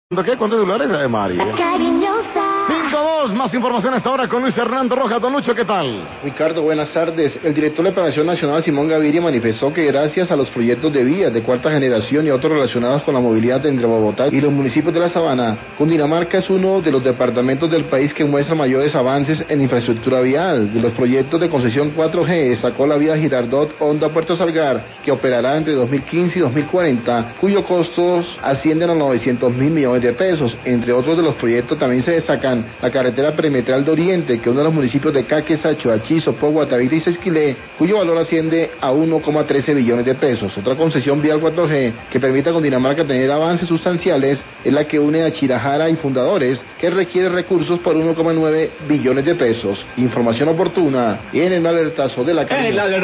¿Cuántos celulares hay, María? Cariñosa. 5-2, más información a esta hora con Luis Hernando Rojas. Don Lucho, ¿qué tal? Ricardo, buenas tardes. El director de Planación Nacional, Simón Gaviria, manifestó que gracias a los proyectos de vías de cuarta generación y otros relacionados con la movilidad entre Bogotá y los municipios de la Sabana, Cundinamarca es uno de los departamentos del país que muestra mayores avances en infraestructura vial. De los proyectos de concesión 4G, destacó la vía Girardot-Honda-Puerto Salgar, que operará entre 2015 y 2040, cuyos costos ascienden a 900.000 millones de pesos. Entre otros de los proyectos también se destacan la carretera perimetral de Oriente, que une los municipios de Caquesa, Choachí, Sopó, Guatavita y Sesquilé, cuyo valor asciende a 1,13 billones de pesos. Otra concesión vial 4G que permite a Cundinamarca tener avances sustanciales es la que une a Chirajara y Fundadores, que requiere recursos por 1,9 billones de pesos. Información oportuna en el alertazo de la calle.